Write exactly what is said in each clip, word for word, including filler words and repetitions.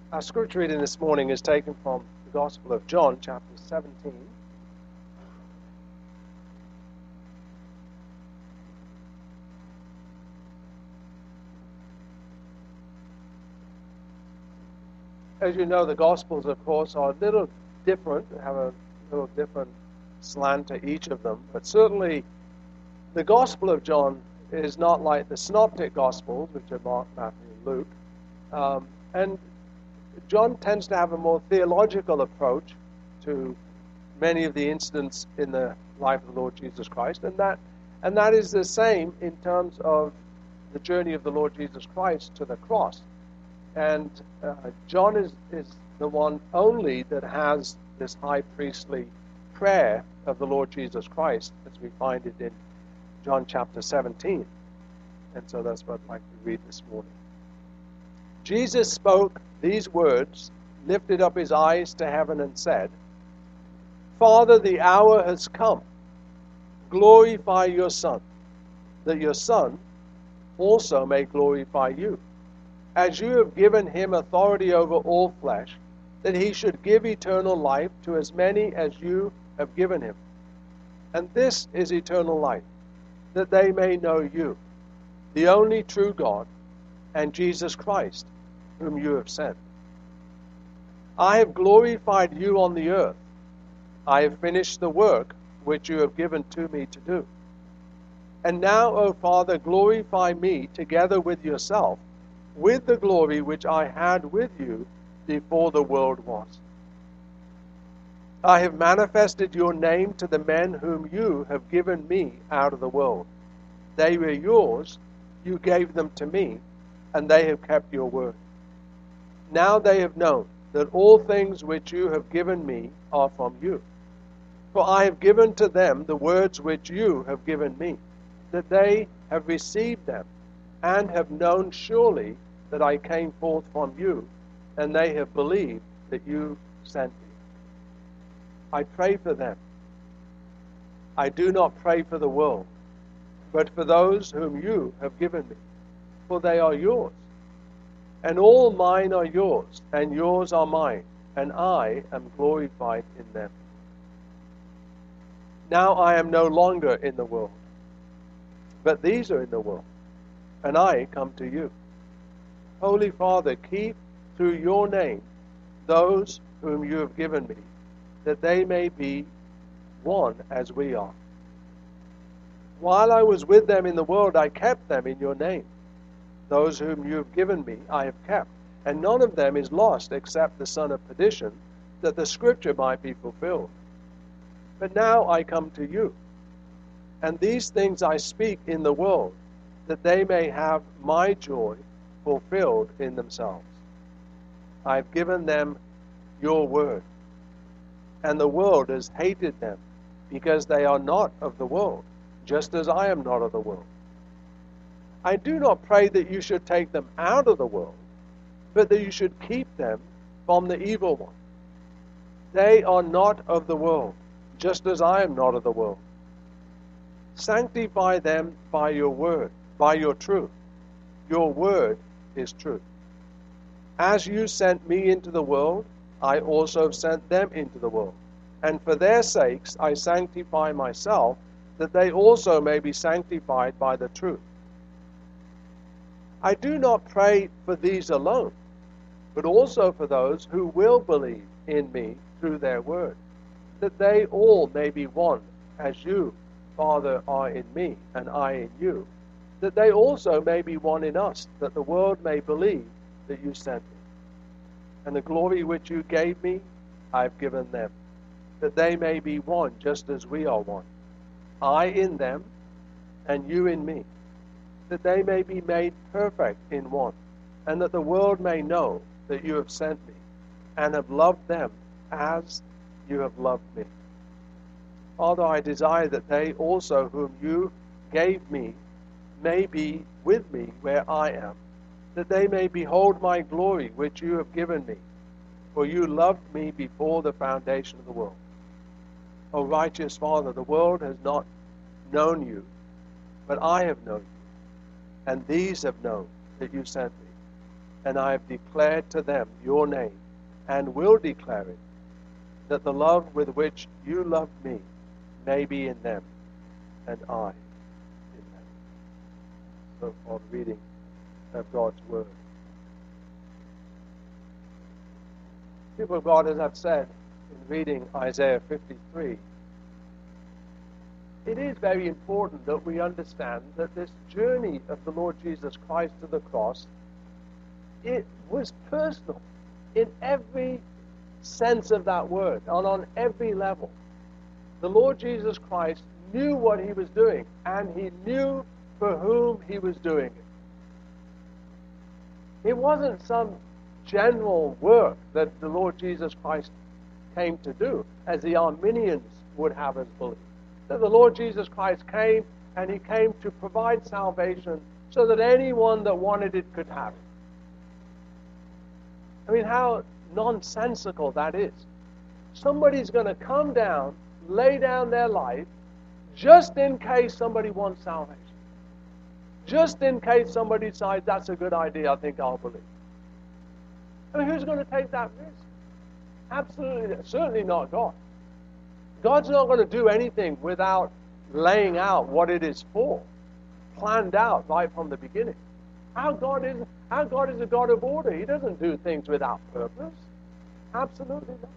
Our scripture reading this morning is taken from the Gospel of John, chapter seventeen. As you know, the Gospels, of course, are a little different, have a little different slant to each of them, but certainly the Gospel of John is not like the Synoptic Gospels, which are Mark, Matthew, and Luke. Um, and John tends to have a more theological approach to many of the incidents in the life of the Lord Jesus Christ, and that and that is the same in terms of the journey of the Lord Jesus Christ to the cross. And uh, John is, is the one only that has this high priestly prayer of the Lord Jesus Christ, as we find it in John chapter seventeen. And so that's what I'd like to read this morning. Jesus spoke these words, lifted up his eyes to heaven and said, Father, the hour has come. Glorify your Son, that your Son also may glorify you, as you have given him authority over all flesh, that he should give eternal life to as many as you have given him. And this is eternal life, that they may know you, the only true God, and Jesus Christ, whom you have sent. I have glorified you on the earth. I have finished the work which you have given to me to do. And now, O Father, glorify me together with yourself, with the glory which I had with you before the world was. I have manifested your name to the men whom you have given me out of the world. They were yours, you gave them to me, and they have kept your word. Now they have known that all things which you have given me are from you. For I have given to them the words which you have given me, that they have received them, and have known surely that I came forth from you, and they have believed that you sent me. I pray for them. I do not pray for the world, but for those whom you have given me, for they are yours. And all mine are yours, and yours are mine, and I am glorified in them. Now I am no longer in the world, but these are in the world, and I come to you. Holy Father, keep through your name those whom you have given me, that they may be one as we are. While I was with them in the world, I kept them in your name. Those whom you have given me I have kept, and none of them is lost except the son of perdition, that the scripture might be fulfilled. But now I come to you, and these things I speak in the world, that they may have my joy fulfilled in themselves. I have given them your word, and the world has hated them, because they are not of the world, just as I am not of the world. I do not pray that you should take them out of the world, but that you should keep them from the evil one. They are not of the world, just as I am not of the world. Sanctify them by your word, by your truth. Your word is truth. As you sent me into the world, I also have sent them into the world. And for their sakes I sanctify myself, that they also may be sanctified by the truth. I do not pray for these alone, but also for those who will believe in me through their word, that they all may be one, as you, Father, are in me, and I in you, that they also may be one in us, that the world may believe that you sent me. And the glory which you gave me, I have given them, that they may be one, just as we are one. I in them, and you in me, that they may be made perfect in one, and that the world may know that you have sent me, and have loved them as you have loved me. Father, I desire that they also whom you gave me may be with me where I am, that they may behold my glory which you have given me, for you loved me before the foundation of the world. O righteous Father, the world has not known you, but I have known you, and these have known that you sent me. and I have declared to them your name, and will declare it, that the love with which you loved me may be in them, and I in them. So far, the reading of God's Word. People of God, as I've said in reading Isaiah fifty-three, it is very important that we understand that this journey of the Lord Jesus Christ to the cross, it was personal in every sense of that word, and on every level. The Lord Jesus Christ knew what he was doing, and he knew for whom he was doing it. It wasn't some general work that the Lord Jesus Christ came to do, as the Arminians would have us believe. That the Lord Jesus Christ came, and he came to provide salvation so that anyone that wanted it could have it. I mean, how nonsensical that is. Somebody's going to come down, lay down their life, just in case somebody wants salvation. Just in case somebody decides that's a good idea, I think I'll believe. I mean, who's going to take that risk? Absolutely, certainly not God. God's not going to do anything without laying out what it is for, planned out right from the beginning. Our God is, our God is a God of order. He doesn't do things without purpose. Absolutely not.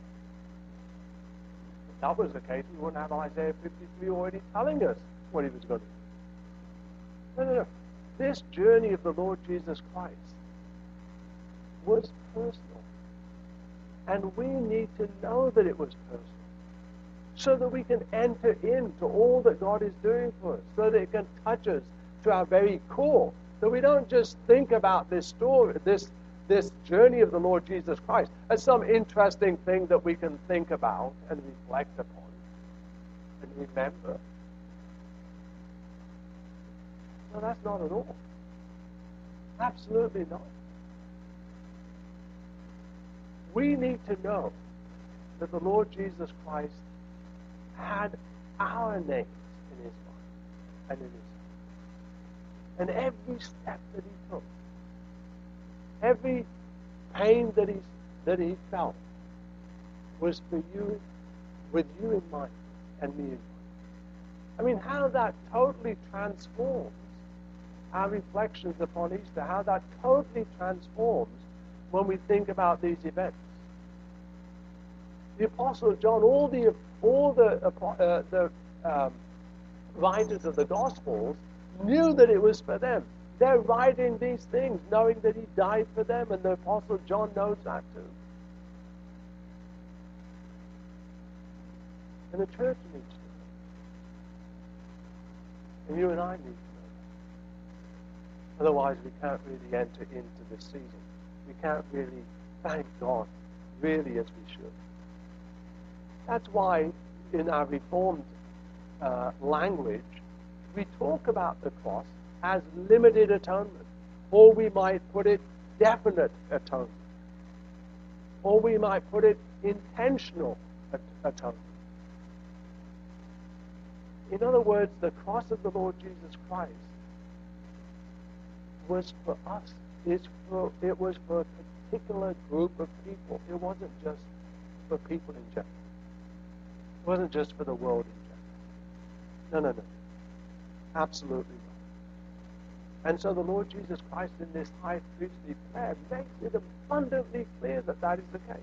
If that was the case, we wouldn't have Isaiah fifty-three already telling us what he was going to do. No, no, no. This journey of the Lord Jesus Christ was personal. And we need to know that it was personal, so that we can enter into all that God is doing for us, so that it can touch us to our very core. So we don't just think about this story, this this journey of the Lord Jesus Christ as some interesting thing that we can think about and reflect upon and remember. No, that's not at all. Absolutely not. We need to know that the Lord Jesus Christ had our names in his mind and in his heart. And every step that he took, every pain that he, that he felt, was for you, with you in mind and me in mind. I mean, how that totally transforms our reflections upon Easter, how that totally transforms when we think about these events. The Apostle John, all the all the uh, the um, writers of the Gospels knew that it was for them. They're writing these things knowing that he died for them, and the Apostle John knows that too. And the church needs to know. And you and I need to know that. Otherwise, we can't really enter into this season. We can't really thank God, really, as we should. That's why in our Reformed uh, language, we talk about the cross as limited atonement, or we might put it definite atonement, or we might put it intentional at- atonement. In other words, the cross of the Lord Jesus Christ was for us. It's for, it was for a particular group of people. It wasn't just for people in general. It wasn't just for the world in general. No, no, no. Absolutely not. And so the Lord Jesus Christ in this high priestly prayer makes it abundantly clear that that is the case.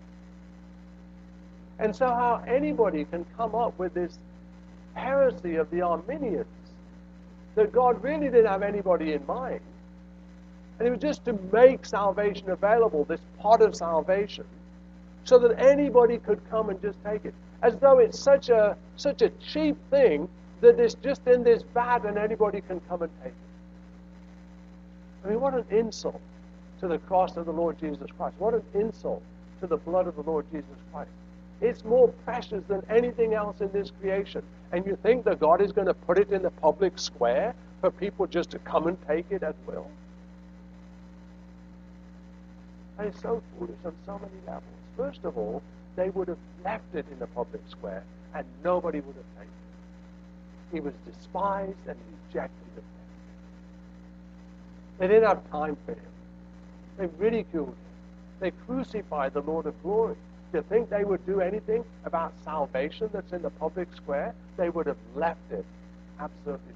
And so how anybody can come up with this heresy of the Arminians, that God really didn't have anybody in mind, and it was just to make salvation available, this pot of salvation, so that anybody could come and just take it, as though it's such a such a cheap thing that it's just in this vat and anybody can come and take it. I mean, what an insult to the cross of the Lord Jesus Christ. What an insult to the blood of the Lord Jesus Christ. It's more precious than anything else in this creation. And you think that God is going to put it in the public square for people just to come and take it at will? That is so foolish on so many levels. First of all, they would have left it in the public square and nobody would have taken it. He was despised and rejected of them. They didn't have time for him. They ridiculed him. They crucified the Lord of glory. Do you think they would do anything about salvation that's in the public square? They would have left it. Absolutely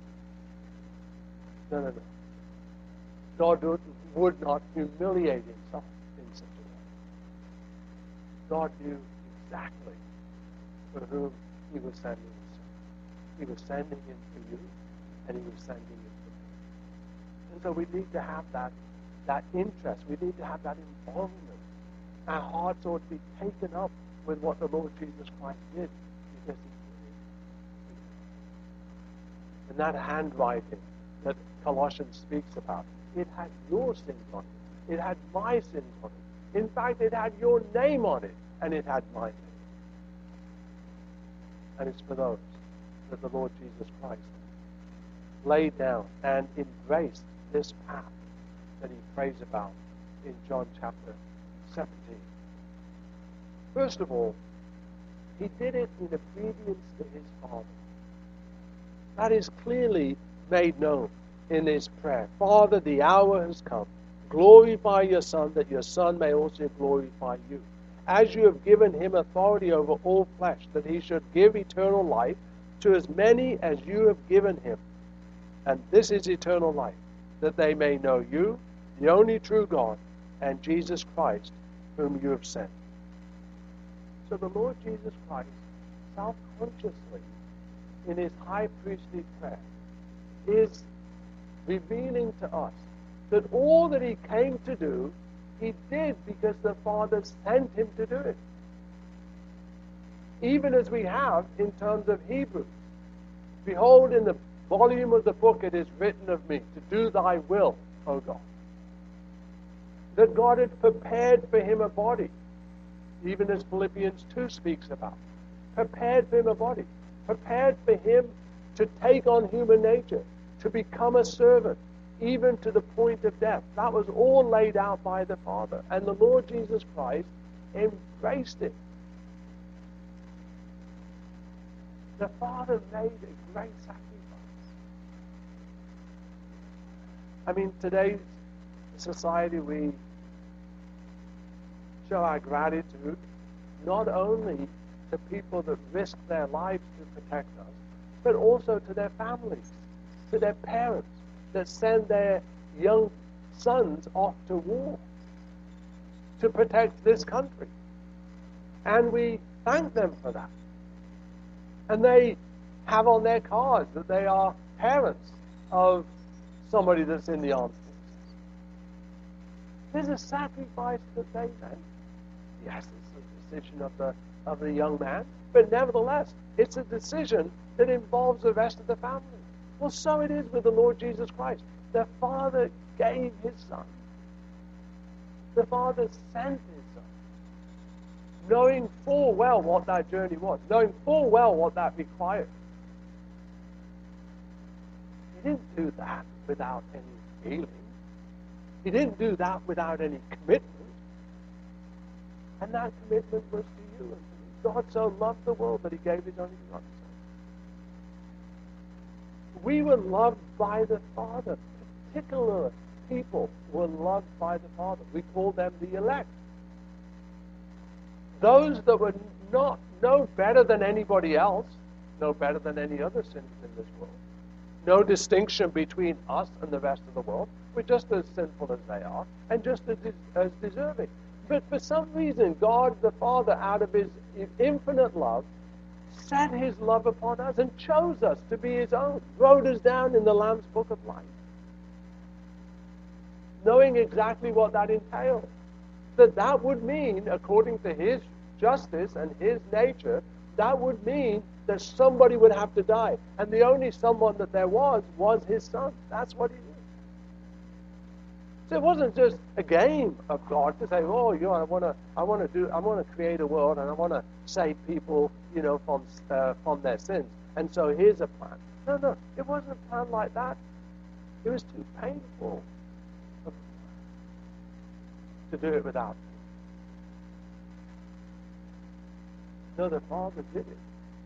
not. No, no, no. God would, would not humiliate himself in such a way. God knew exactly for whom he was sending his son. He was sending him for you, and he was sending him for me. And so we need to have that, that interest. We need to have that involvement. Our hearts ought to be taken up with what the Lord Jesus Christ did, because he did it. And that handwriting that Colossians speaks about, it had your sins on it. It had my sins on it. In fact, it had your name on it, and it had my name. And it's for those that the Lord Jesus Christ laid down and embraced this path that he prays about in John chapter seventeen. First of all, he did it in obedience to his Father. That is clearly made known in his prayer. Father, the hour has come. Glorify your Son, that your Son may also glorify you. As you have given him authority over all flesh, that he should give eternal life to as many as you have given him. And this is eternal life, that they may know you, the only true God, and Jesus Christ, whom you have sent. So the Lord Jesus Christ, self-consciously, in his high priestly prayer, is revealing to us that all that he came to do, he did because the Father sent him to do it. Even as we have in terms of Hebrews. Behold, in the volume of the book it is written of me, to do thy will, O God. That God had prepared for him a body, even as Philippians two speaks about. Prepared for him a body. Prepared for him to take on human nature, to become a servant, even to the point of death. That was all laid out by the Father. And the Lord Jesus Christ embraced it. The Father made a great sacrifice. I mean, today's society, we show our gratitude not only to people that risk their lives to protect us, but also to their families, to their parents that send their young sons off to war to protect this country. And we thank them for that. And they have on their cards that they are parents of somebody that's in the armed forces. There's a sacrifice that they made. Yes, it's a decision of the of the young man, but nevertheless, it's a decision that involves the rest of the family. Well, so it is with the Lord Jesus Christ. The Father gave his Son. The Father sent his Son, knowing full well what that journey was, knowing full well what that required. He didn't do that without any feeling. He didn't do that without any commitment. And that commitment was to you and to me. God so loved the world that he gave his only begotten Son. We were loved by the Father. Particular people were loved by the Father. We call them the elect. Those that were not no better than anybody else, no better than any other sinners in this world. No distinction between us and the rest of the world. We're just as sinful as they are, and just as, as deserving. But for some reason, God the Father, out of his infinite love, set his love upon us and chose us to be his own, wrote us down in the Lamb's Book of Life, knowing exactly what that entailed. That that would mean, according to his justice and his nature, that would mean that somebody would have to die. And the only someone that there was, was his Son. That's what he did. So it wasn't just a game of God to say, oh, you know, I want to, I want to do, I want to create a world, and I want to save people, you know, from uh, from their sins. And so here's a plan. No, no, it wasn't a plan like that. It was too painful to do it without him. No, the Father did it.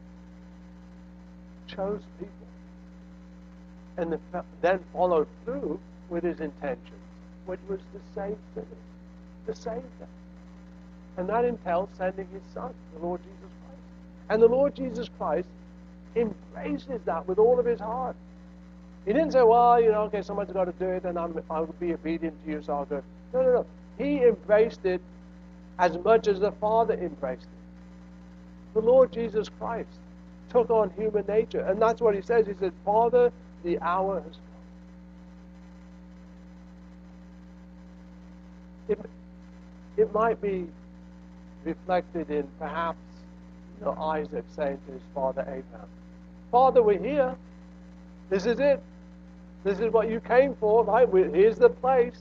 Chose people, and the, then followed through with his intentions which was to save sinners, to save them. And that entails sending his Son, the Lord Jesus Christ. And the Lord Jesus Christ embraces that with all of his heart. He didn't say, well, you know, okay, someone's got to do it, and I'm, I'll be obedient to you, so I'll do it. No, no, no. He embraced it as much as the Father embraced it. The Lord Jesus Christ took on human nature. And that's what he says. He said, Father, the hour has come. It, it might be reflected in perhaps, you know, Isaac saying to his father Abraham, Father, we're here. This is it. This is what you came for, right? We're, here's the place.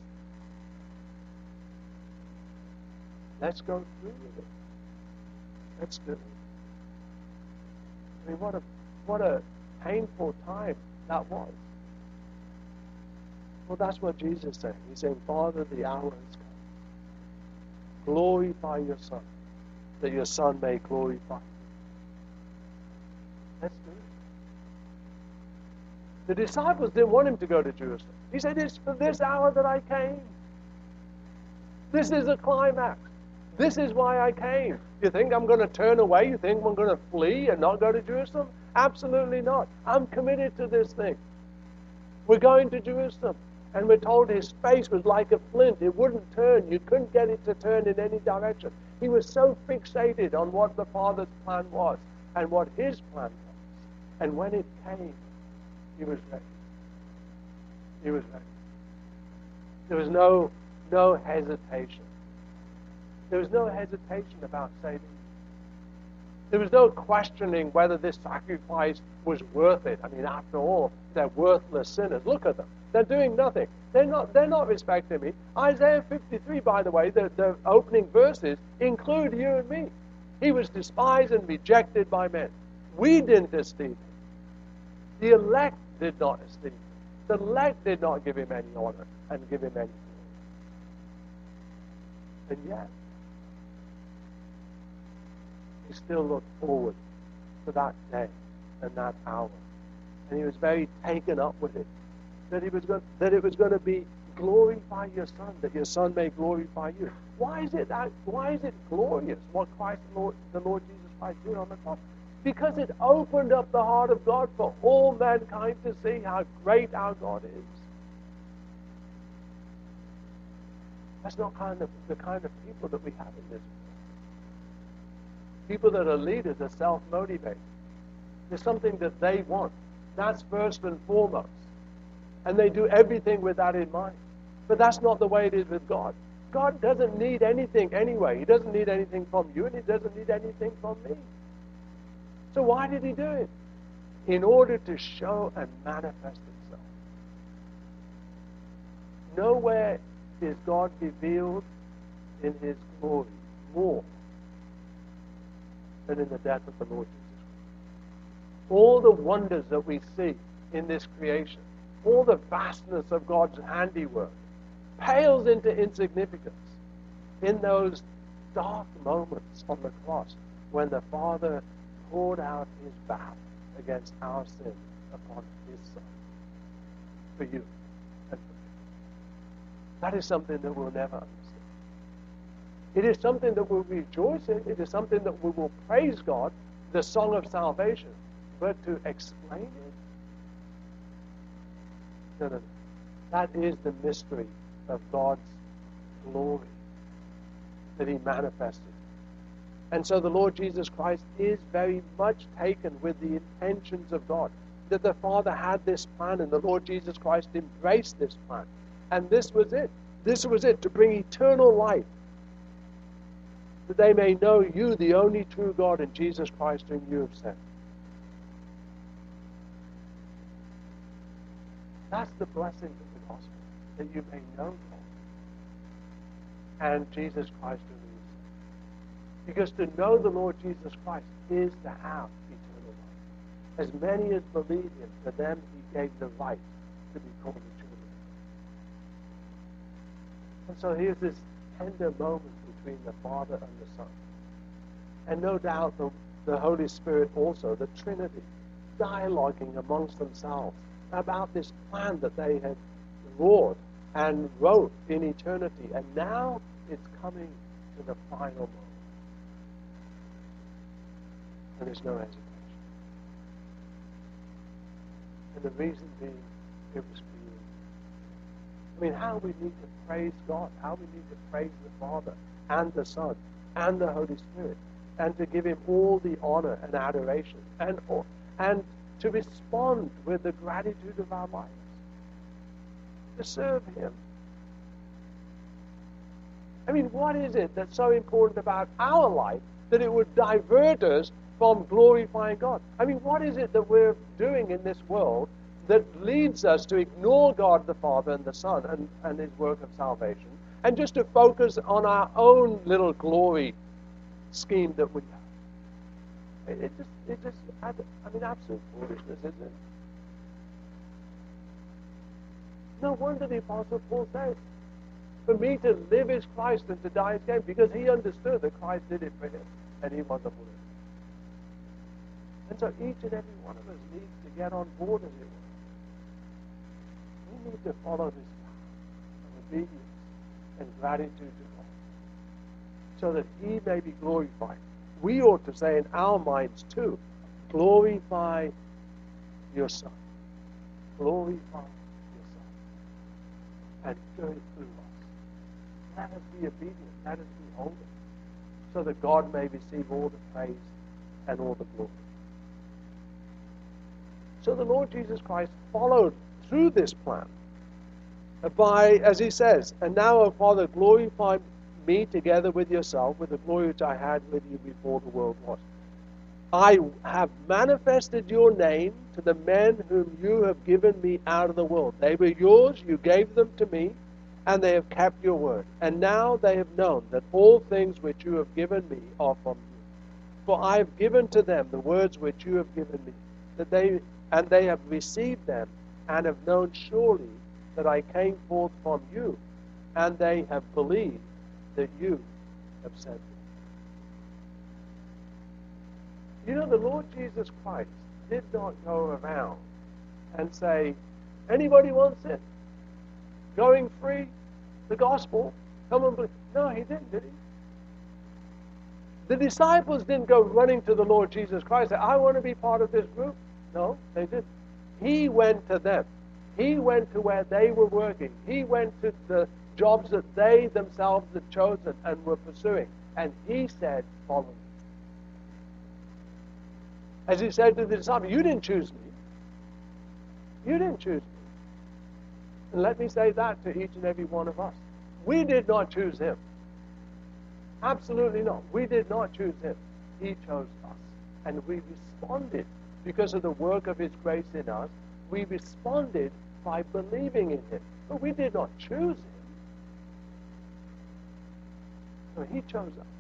Let's go through with it. Let's do it. I mean, what a what a painful time that was. Well, that's what Jesus said. He's saying, Father, the hour has come. Glorify your Son, that your Son may glorify you. Let's do it. The disciples didn't want him to go to Jerusalem. He said, it's for this hour that I came. This is the climax. This is why I came. You think I'm going to turn away? You think I'm going to flee and not go to Jerusalem? Absolutely not. I'm committed to this thing. We're going to Jerusalem. And we're told his face was like a flint. It wouldn't turn. You couldn't get it to turn in any direction. He was so fixated on what the Father's plan was and what his plan was. And when it came, he was ready. He was ready. There was no, no hesitation. There was no hesitation about saving you. There was no questioning whether this sacrifice was worth it. I mean, after all, they're worthless sinners. Look at them. They're doing nothing. They're not, they're not respecting me. Isaiah fifty-three, by the way, the, the opening verses include you and me. He was despised and rejected by men. We didn't esteem him. The elect did not esteem him. The elect did not give him any honor and give him any glory. And yet, he still looked forward to that day and that hour. And he was very taken up with it. That, he was going, that it was going to be glorify your Son, that your Son may glorify you. Why is it that? Why is it glorious what Christ, the Lord, the Lord Jesus Christ did on the cross? Because it opened up the heart of God for all mankind to see how great our God is. That's not kind of the kind of people that we have in this world. People that are leaders are self-motivated. There's something that they want. That's first and foremost. And they do everything with that in mind. But that's not the way it is with God. God doesn't need anything anyway. He doesn't need anything from you, and he doesn't need anything from me. So why did he do it? In order to show and manifest himself. Nowhere is God revealed in his glory more than in the death of the Lord Jesus Christ. All the wonders that we see in this creation, all the vastness of God's handiwork, pales into insignificance in those dark moments on the cross when the Father poured out his wrath against our sin upon his Son for you and for me. That is something that we'll never understand. It is something that we'll rejoice in. It is something that we will praise God, the song of salvation. But to explain it, no, no, no. That is the mystery of God's glory that he manifested. And so the Lord Jesus Christ is very much taken with the intentions of God. That the Father had this plan and the Lord Jesus Christ embraced this plan. And this was it. This was it, to bring eternal life. That they may know you, the only true God, and Jesus Christ whom you have sent. That's the blessing of the gospel. That you may know God and Jesus Christ whom you have sent. Because to know the Lord Jesus Christ is to have eternal life. As many as believe him, to them he gave the right to be called the children. And so here's this tender moment between the Father and the Son. And no doubt the, the Holy Spirit also, the Trinity, dialoguing amongst themselves about this plan that they had wrought and wrote in eternity, and now it's coming to the final moment. And there's no hesitation. And the reason being, it was for you. I mean, how we need to praise God, how we need to praise the Father and the Son and the Holy Spirit, and to give Him all the honor and adoration, and and to respond with the gratitude of our lives, to serve Him. I mean, what is it that's so important about our life that it would divert us from glorifying God? I mean, what is it that we're doing in this world that leads us to ignore God the Father and the Son and, and His work of salvation, and just to focus on our own little glory scheme that we have? It, it just, it just, I mean, absolute foolishness, isn't it? No wonder the Apostle Paul says, for me to live is Christ and to die is gain, because he understood that Christ did it for him, and he was a believer. And so each and every one of us needs to get on board, as it were. We need to follow this path of obedience and gratitude to God, so that He may be glorified. We ought to say in our minds too, glorify your Son. Glorify your Son. And do it through us. Let us be obedient. Let us be holy, so that God may receive all the praise and all the glory. So the Lord Jesus Christ followed through this plan by, as He says, and now, O Father, glorify me together with yourself, with the glory which I had with you before the world was. I have manifested your name to the men whom you have given me out of the world. They were yours, you gave them to me, and they have kept your word. And now they have known that all things which you have given me are from you. For I have given to them the words which you have given me, that they and they have received them, and have known surely that I came forth from you, and they have believed that you have sent me. You know, the Lord Jesus Christ did not go around and say, anybody wants it? Going free? The gospel? Come and believe. No, He didn't, did He? The disciples didn't go running to the Lord Jesus Christ and say, I want to be part of this group. No, they didn't. He went to them. He went to where they were working. He went to the jobs that they themselves had chosen and were pursuing. And He said, follow me. As He said to the disciples, you didn't choose me. You didn't choose me. And let me say that to each and every one of us. We did not choose Him. Absolutely not. We did not choose Him. He chose us. And we responded because of the work of His grace in us. We responded by believing in Him. But we did not choose Him. So He chose us.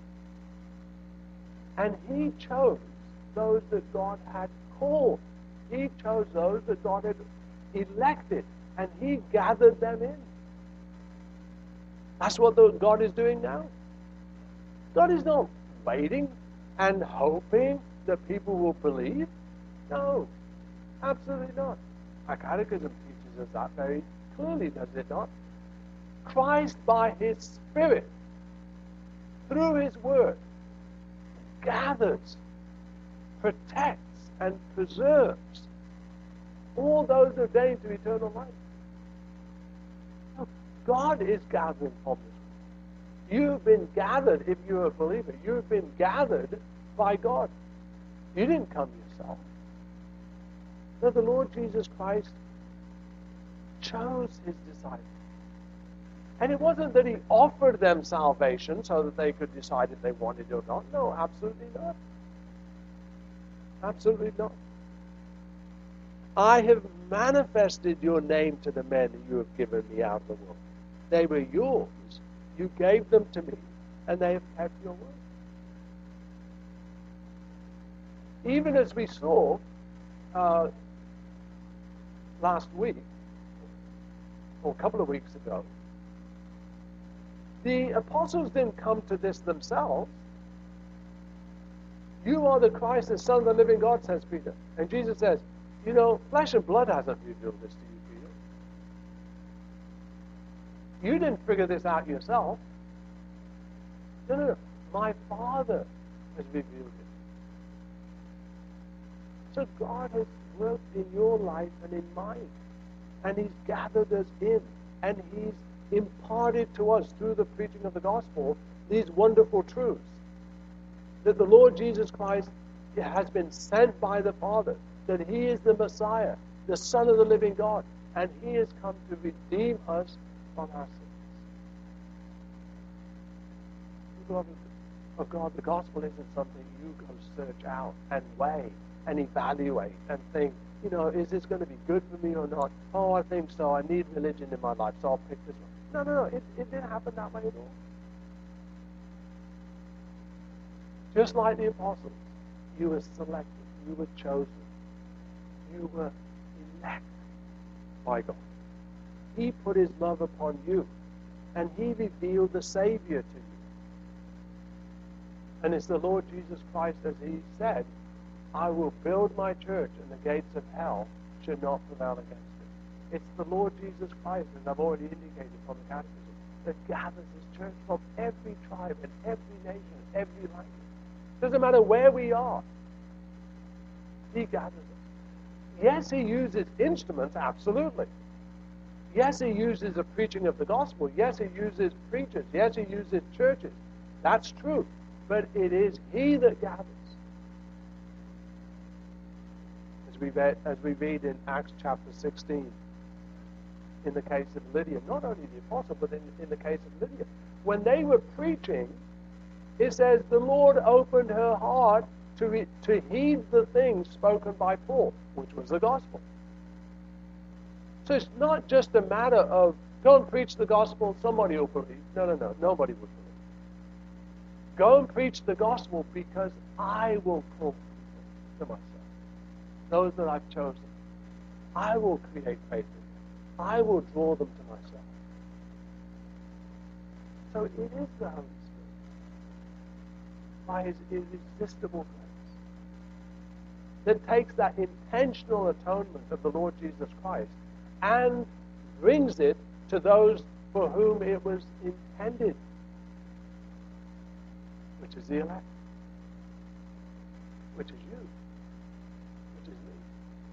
And He chose those that God had called. He chose those that God had elected. And He gathered them in. That's what the, God is doing now. God is not waiting and hoping that people will believe. No, absolutely not. Our catechism teaches us that very clearly, does it not? Christ, by His Spirit, through His Word, gathers, protects, and preserves all those ordained to eternal life. No, God is gathering from this. You've been gathered, if you're a believer, you've been gathered by God. You didn't come yourself. No, the Lord Jesus Christ chose His disciples. And it wasn't that He offered them salvation so that they could decide if they wanted it or not. No, absolutely not. Absolutely not. I have manifested your name to the men you have given me out of the world. They were yours. You gave them to me, and they have kept your word. Even as we saw uh, last week, or a couple of weeks ago, the apostles didn't come to this themselves. You are the Christ, the Son of the living God, says Peter. And Jesus says, you know, flesh and blood hasn't revealed this to you, Peter. You didn't figure this out yourself. No, no, no. My Father has revealed it. So God has worked in your life and in mine. And He's gathered us in. And He's imparted to us through the preaching of the gospel these wonderful truths. That the Lord Jesus Christ has been sent by the Father. That He is the Messiah, the Son of the living God. And He has come to redeem us from our sins. Beloved of God, the gospel isn't something you go search out and weigh and evaluate and think, you know, is this going to be good for me or not? Oh, I think so. I need religion in my life, so I'll pick this one. No, no, no. It, it didn't happen that way at all. Just like the apostles, you were selected, you were chosen, you were elected by God. He put His love upon you, and He revealed the Savior to you. And it's the Lord Jesus Christ, as He said, I will build my church, and the gates of hell should not prevail against it. It's the Lord Jesus Christ, as I've already indicated from the Catechism, that gathers His church from every tribe and every nation, every language. Doesn't matter where we are. He gathers us. Yes, He uses instruments, absolutely. Yes, He uses the preaching of the gospel. Yes, He uses preachers. Yes, He uses churches. That's true. But it is He that gathers. As we read, as we read in Acts chapter sixteen, in the case of Lydia, not only the apostle, but in, in the case of Lydia, when they were preaching, it says the Lord opened her heart to, re, to heed the things spoken by Paul, which was the gospel. So it's not just a matter of go and preach the gospel, somebody will believe. No, no, no, nobody will believe. Go and preach the gospel because I will call people to myself. Those that I've chosen. I will create faith in them. I will draw them to myself. So it is the Holy Spirit, by His irresistible grace, that takes that intentional atonement of the Lord Jesus Christ and brings it to those for whom it was intended, which is the elect, which is you, which is me.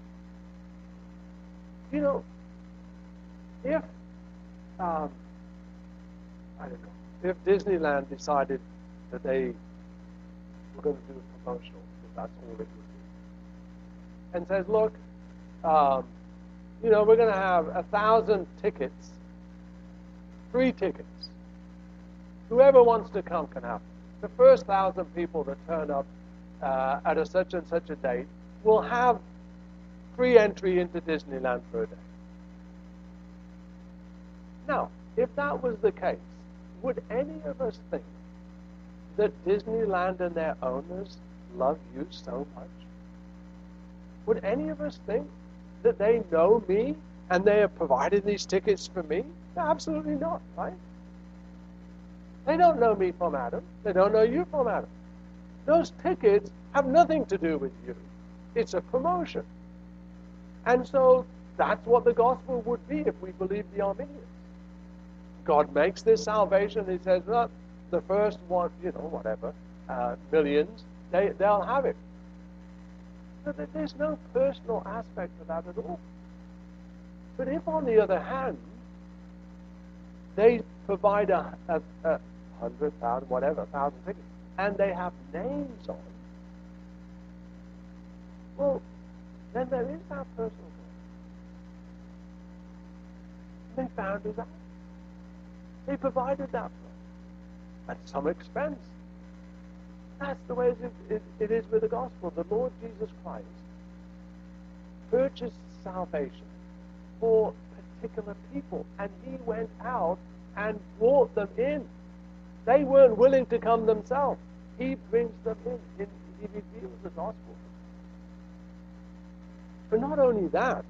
You know, if, um, I don't know, if Disneyland decided that they were going to do a promotional, because that's all it would be, and says, look, um, you know, we're going to have a thousand tickets, free tickets. Whoever wants to come can have them. The first thousand people that turn up uh, at a such and such a date will have free entry into Disneyland for a day. Now, if that was the case, would any of us think that Disneyland and their owners love you so much? Would any of us think that they know me and they have provided these tickets for me? Absolutely not, right? They don't know me from Adam. They don't know you from Adam. Those tickets have nothing to do with you. It's a promotion. And so that's what the gospel would be if we believe the Arminians. God makes this salvation. He says, well, the first one, you know, whatever, uh, millions, they, they'll have it. But there's no personal aspect to that at all. But if, on the other hand, they provide a, a, a hundred thousand, whatever, thousand tickets, and they have names on, well, then there is that personal connection. They found it out. They provided that for us at some expense. That's the way it, it, it is with the gospel. The Lord Jesus Christ purchased salvation for particular people, and He went out and brought them in. They weren't willing to come themselves. He brings them in. He reveals the gospel. But not only that,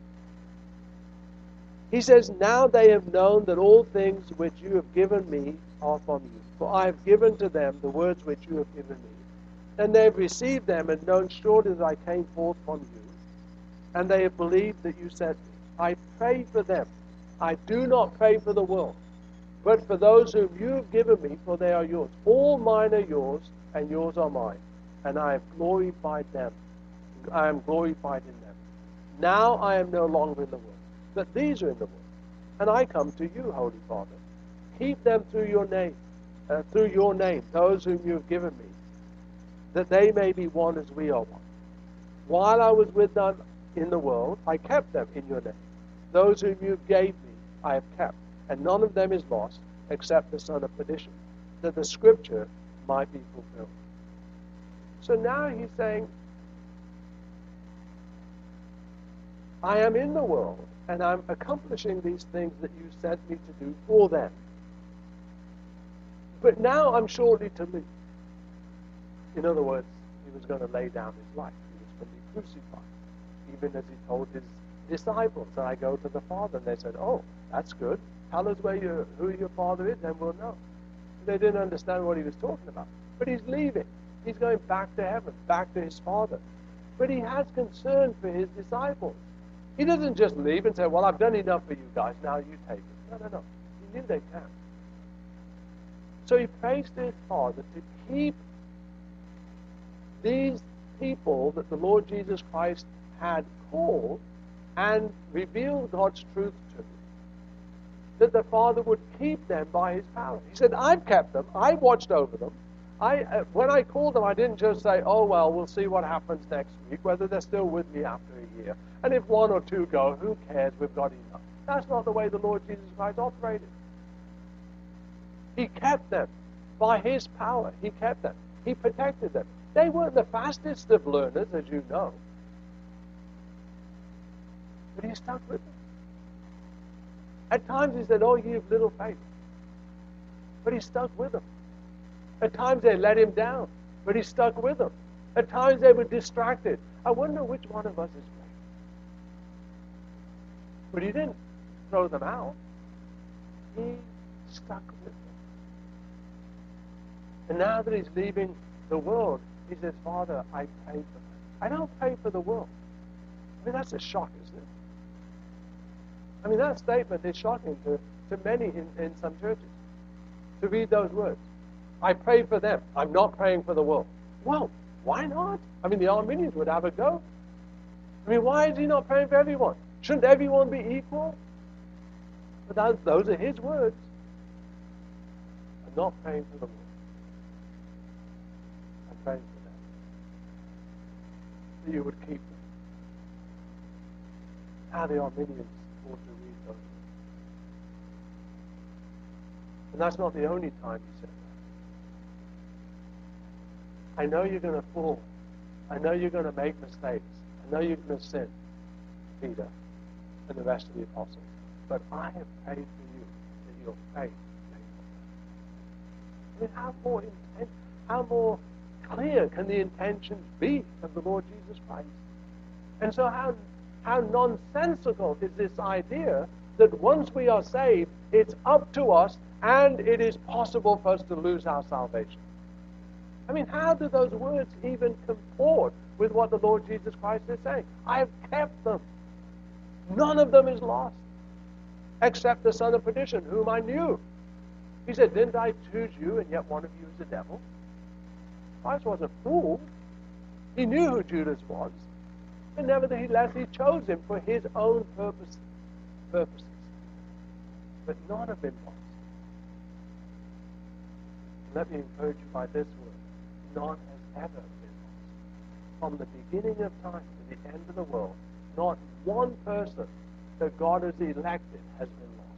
He says, now they have known that all things which you have given me are from you. For I have given to them the words which you have given me. And they have received them and known surely that I came forth from you. And they have believed that you sent me. I pray for them. I do not pray for the world, but for those whom you have given me, for they are yours. All mine are yours, and yours are mine, and I have glorified them. I am glorified in them. Now I am no longer in the world, but these are in the world, and I come to you, Holy Father. Keep them through your name, uh, through your name, those whom you have given me, that they may be one as we are one. While I was with them in the world, I kept them in your name. Those whom you gave me, I have kept, and none of them is lost, except the son of perdition, that the scripture might be fulfilled. So now he's saying, I am in the world, and I'm accomplishing these things that you sent me to do for them. But now I'm shortly to leave. In other words, he was going to lay down his life. He was going to be crucified. Even as he told his disciples, that I go to the Father. And they said, oh, that's good. Tell us where your, who your Father is, then we'll know. They didn't understand what he was talking about. But he's leaving. He's going back to heaven, back to his Father. But he has concern for his disciples. He doesn't just leave and say, well, I've done enough for you guys, now you take it. No, no, no. He knew they can't. So he prays to his Father to keep these people that the Lord Jesus Christ had called and revealed God's truth to, that the Father would keep them by his power. He said, I've kept them. I watched over them. I, uh, when I called them, I didn't just say, oh, well, we'll see what happens next week, whether they're still with me after a year. And if one or two go, who cares? We've got enough. That's not the way the Lord Jesus Christ operated. He kept them by his power. He kept them. He protected them. They weren't the fastest of learners, as you know. But he stuck with them. At times he said, oh, you have little faith. But he stuck with them. At times they let him down, but he stuck with them. At times they were distracted. I wonder which one of us is right. But he didn't throw them out. He stuck with them. And now that he's leaving the world, he says, Father, I pray for them. I don't pray for the world. I mean, that's a shock, isn't it? I mean, that statement is shocking to, to many in, in some churches, to read those words. I pray for them. I'm not praying for the world. Well, why not? I mean, the Arminians would have a go. I mean, why is he not praying for everyone? Shouldn't everyone be equal? But that, those are his words. I'm not praying for the world. I'm praying for them. That you would keep them. How the Arminians ought to read those words. And that's not the only time he said that. I know you're going to fall. I know you're going to make mistakes. I know you're going to sin, Peter and the rest of the apostles. But I have prayed for you that your faith may not. I mean, how more intent, how more clear can the intentions be of the Lord Jesus Christ? And so how how nonsensical is this idea that once we are saved, it's up to us and it is possible for us to lose our salvation. I mean, how do those words even comport with what the Lord Jesus Christ is saying? I have kept them. None of them is lost, except the son of perdition, whom I knew. He said, didn't I choose you, and yet one of you is the devil? Christ wasn't fooled. He knew who Judas was. And nevertheless, he chose him for his own purpose, purposes. But none have been lost. Let me encourage you by this word. None has ever been lost. From the beginning of time to the end of the world, not one person that God has elected has been lost.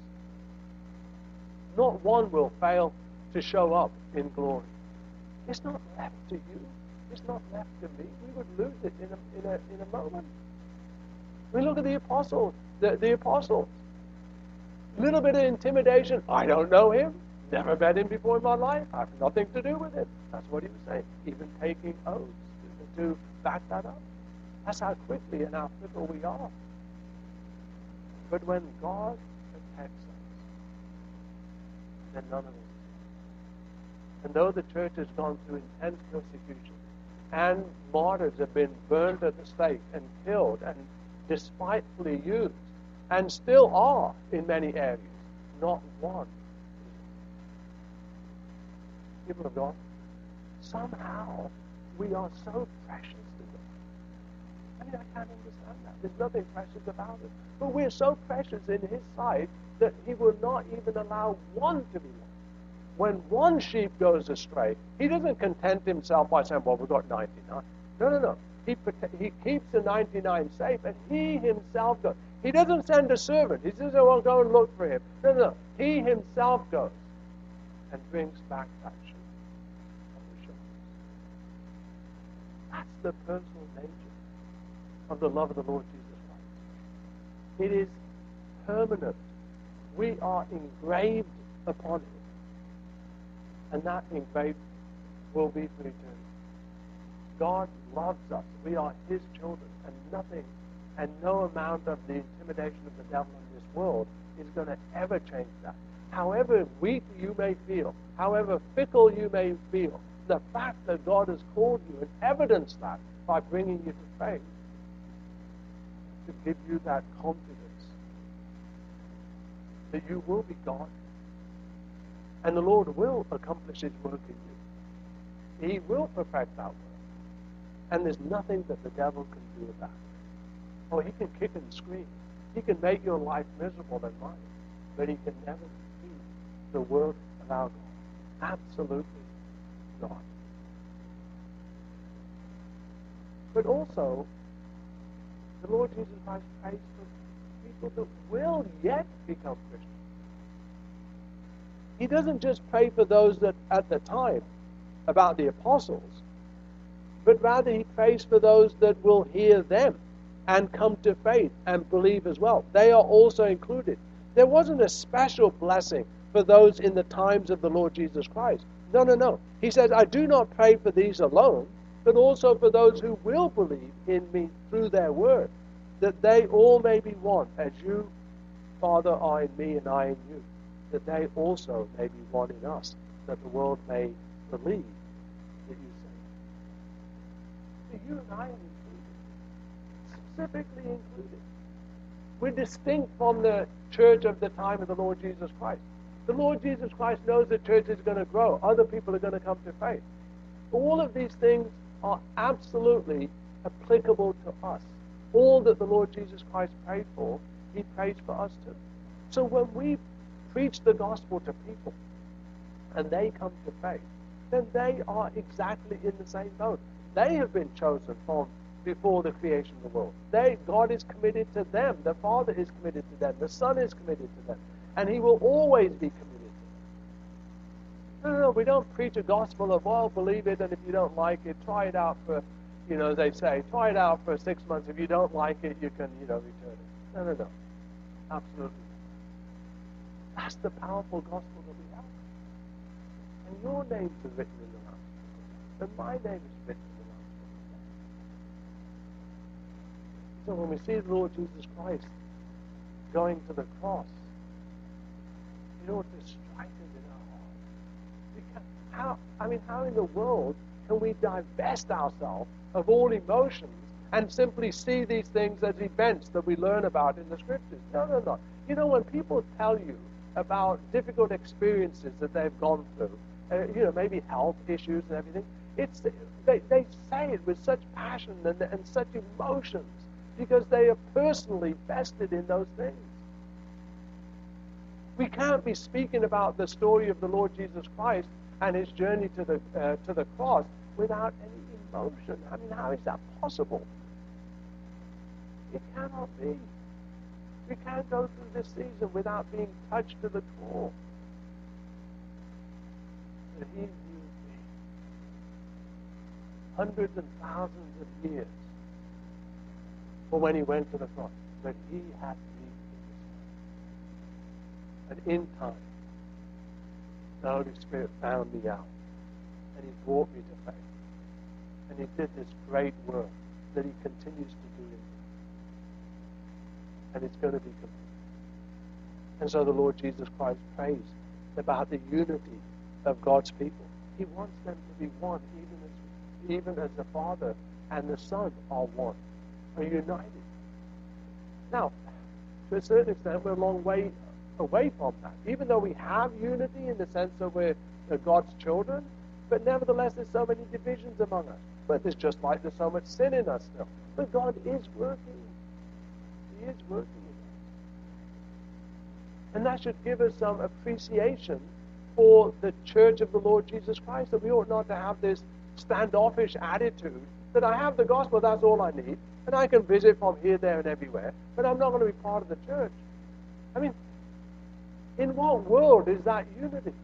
Not one will fail to show up in glory. It's not left to you. It's not left to me. We would lose it in a, in a, in a moment. We look at the apostles. The, the apostles. Little bit of intimidation. I don't know him. Never met him before in my life. I have nothing to do with him. That's what he was saying. Even taking oaths to, to back that up. That's how quickly and how fickle we are. But when God protects us, then none of us. And though the church has gone through intense persecution, and martyrs have been burned at the stake and killed and despitefully used, and still are in many areas, not one is people of God, somehow we are so precious to God. I mean, I can't understand that. There's nothing precious about it. But we're so precious in His sight that He will not even allow one to be lost. When one sheep goes astray, He doesn't content Himself by saying, well, we've got ninety-nine. No, no, no. He, he keeps the ninety-nine safe, and He Himself goes. He doesn't send a servant. He says, oh, well, go and look for him. No, no, no. He Himself goes and brings back that sheep on the shoulders. That's the personal nature of the love of the Lord Jesus Christ. It is permanent. We are engraved upon Him. And that engraved will be for eternity. God loves us. We are His children, and nothing and no amount of the intimidation of the devil in this world is going to ever change that. However weak you may feel, however fickle you may feel, the fact that God has called you and evidenced that by bringing you to faith to give you that confidence that you will be God. And the Lord will accomplish His work in you. He will perfect that work. And there's nothing that the devil can do about it. Oh, he can kick and scream. He can make your life miserable and mine. But he can never defeat the work of our God. Absolutely not. But also, the Lord Jesus Christ prays for people that will yet become Christians. He doesn't just pray for those that at the time about the apostles, but rather He prays for those that will hear them and come to faith and believe as well. They are also included. There wasn't a special blessing for those in the times of the Lord Jesus Christ. No, no, no. He says, I do not pray for these alone, but also for those who will believe in me through their word, that they all may be one, as you, Father, are in me and I in you, that they also may be one in us, that the world may believe that you sent me. So you and I are included, specifically included. We're distinct from the church of the time of the Lord Jesus Christ. The Lord Jesus Christ knows the church is going to grow. Other people are going to come to faith. All of these things are absolutely applicable to us. All that the Lord Jesus Christ prayed for, He prays for us too. So when we preach the gospel to people and they come to faith, then they are exactly in the same boat. They have been chosen from before the creation of the world. They, God is committed to them. The Father is committed to them. The Son is committed to them. And He will always be committed to them. No, no, no, we don't preach a gospel of, well, believe it, and if you don't like it, try it out for, you know, they say, try it out for six months. If you don't like it, you can, you know, return it. No, no, no. Absolutely. That's the powerful gospel that we have. And your names are written in the Lamb's Book. And my name is written in the Lamb's Book. So when we see the Lord Jesus Christ going to the cross, it ought to strike us in our hearts. Because how, I mean, how in the world can we divest ourselves of all emotions and simply see these things as events that we learn about in the Scriptures? No, no, no. You know, when people tell you about difficult experiences that they've gone through, uh, you know, maybe health issues and everything, it's they, they say it with such passion and, and such emotions because they are personally vested in those things. We can't be speaking about the story of the Lord Jesus Christ and His journey to the uh, to the cross without any emotion. I mean, how is that possible? It cannot be. We can't go through this season without being touched to the core. That He knew me. Hundreds and thousands of years for when He went to the cross. But He had me in His life. And in time, the Holy Spirit found me out. And He brought me to faith. And He did this great work that He continues to do in me. And it's going to be complete. And so the Lord Jesus Christ prays about the unity of God's people. He wants them to be one, even as, even as the Father and the Son are one, are united. Now, to a certain extent, we're a long way away from that. Even though we have unity in the sense that we're uh, God's children, but nevertheless there's so many divisions among us. But it's just like there's so much sin in us still. But God is working. He is working in us. And that should give us some appreciation for the church of the Lord Jesus Christ, that we ought not to have this standoffish attitude that I have the gospel, that's all I need, and I can visit from here, there, and everywhere, but I'm not going to be part of the church. I mean, in what world is that unity?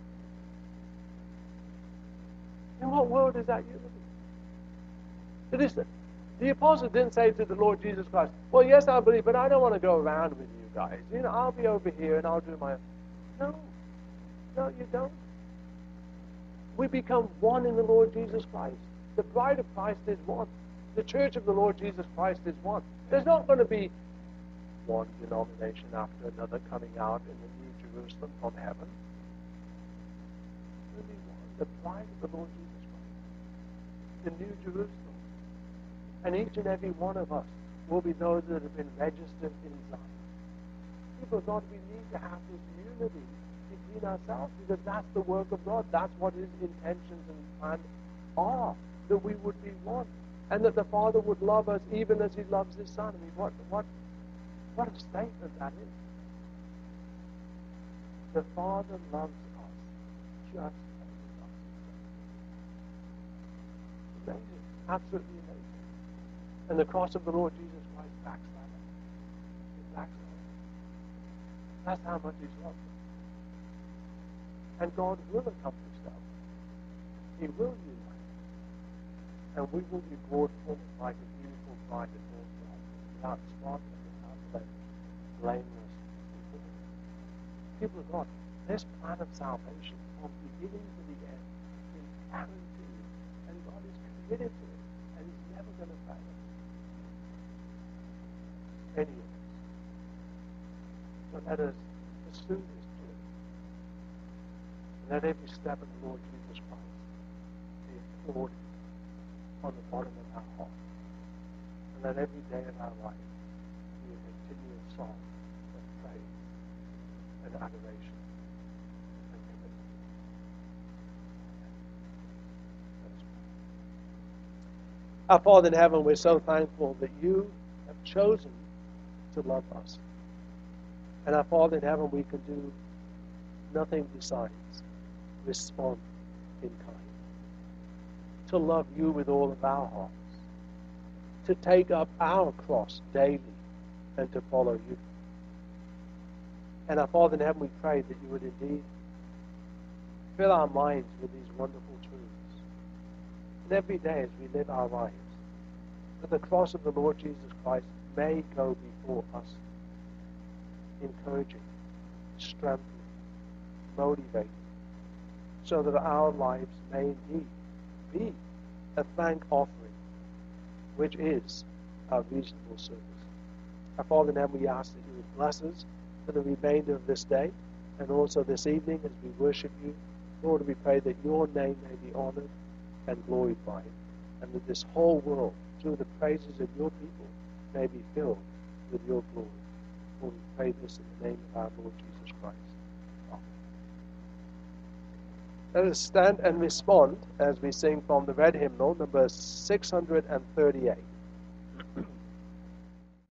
In what world is that unity? Listen, the apostle didn't say to the Lord Jesus Christ, well, yes, I believe, but I don't want to go around with you guys. You know, I'll be over here and I'll do my own. No. No, you don't. We become one in the Lord Jesus Christ. The bride of Christ is one. The church of the Lord Jesus Christ is one. There's not going to be one denomination after another coming out in the New Jerusalem from heaven. There'll be one. The bride of the Lord Jesus Christ. The New Jerusalem. And each and every one of us will be those that have been registered in Zion. People of God, we need to have this unity between ourselves, because that's the work of God. That's what His intentions and plan are, that we would be one, and that the Father would love us even as He loves His Son. I mean, what, what, what a statement that is. The Father loves us just as He loves His Son. Amazing, absolutely amazing. And the cross of the Lord Jesus Christ backs that up. It backs that up. That's how much He's loved us. And God will accomplish that. He will unite. And we will be brought forth like a beautiful bride adorned for her, without spot and without blemish, blameless before Him. People of God, this plan of salvation from beginning to the end is guaranteed. And God is committed to it. And He's never going to fail. Anyway, so let us pursue this journey. Let every step of the Lord Jesus Christ be applauded on the bottom of our heart. And let every day of our life be a continual song of praise and adoration and commitment. Let us pray. Our Father in heaven, we're so thankful that you have chosen to love us. And our Father in heaven, we can do nothing besides respond in kind. To love you with all of our hearts. To take up our cross daily and to follow you. And our Father in heaven, we pray that you would indeed fill our minds with these wonderful truths. And every day as we live our lives, that the cross of the Lord Jesus Christ may go before us, encouraging, strengthening, motivating, so that our lives may indeed be a thank offering, which is our reasonable service. Our Father in heaven, we ask that you would bless us for the remainder of this day, and also this evening as we worship you. Lord, we pray that your name may be honored and glorified, and that this whole world, through the praises of your people, may be filled with your glory. Lord, we pray this in the name of our Lord Jesus Christ. Amen. Let us stand and respond as we sing from the red hymnal, number six hundred thirty-eight.